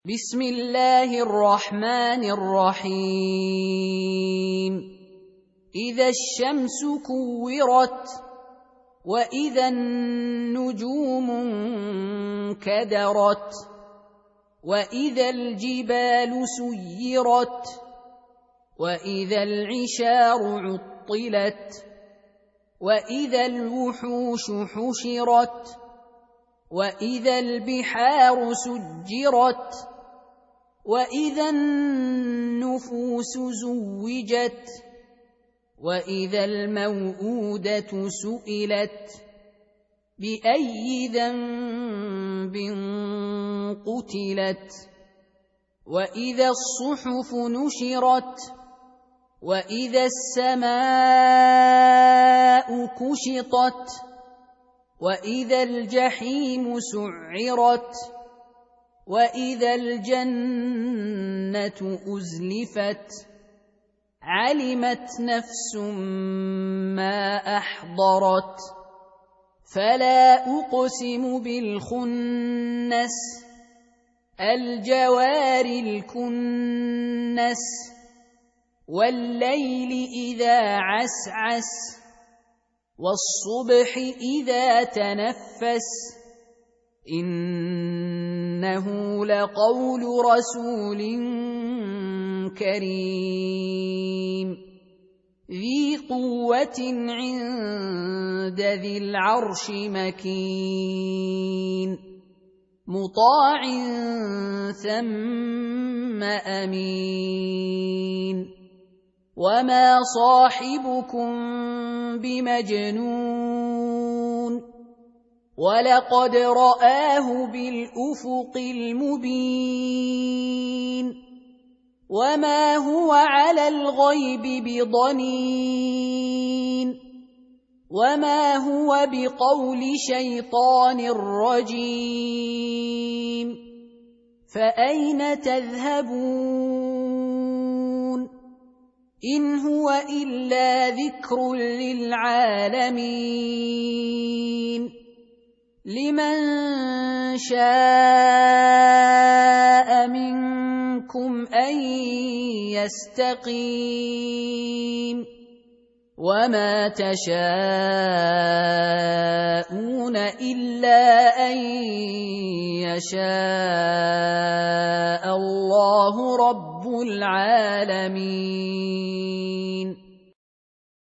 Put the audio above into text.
بسم الله الرحمن الرحيم إذا الشمس كورت وإذا النجوم انكدرت وإذا الجبال سيرت وإذا العشار عطلت وإذا الوحوش حشرت وإذا البحار سجرت وإذا النفوس زوجت وإذا الموءودة سئلت بأي ذنب قتلت وإذا الصحف نشرت وإذا السماء كشطت وإذا الجحيم سعرت وإذا الجنة أزلفت علمت نفس ما أحضرت فلا أقسم بالخنس الجوار الكنس والليل إذا عسعس والصبح إذا تنفس إنه لقول رسول كريم ذي قوة عند ذي العرش مكين مطاع ثم أمين وما صاحبكم بمجنون ولقد رآه بالأفق المبين وما هو على الغيب بضنين وما هو بقول شيطان رجيم فأين تذهبون إن هو إلا ذكر للعالمين لمن شاء منكم أن يستقيم وما تشاءون إلا أن يشاء الله رب العالمين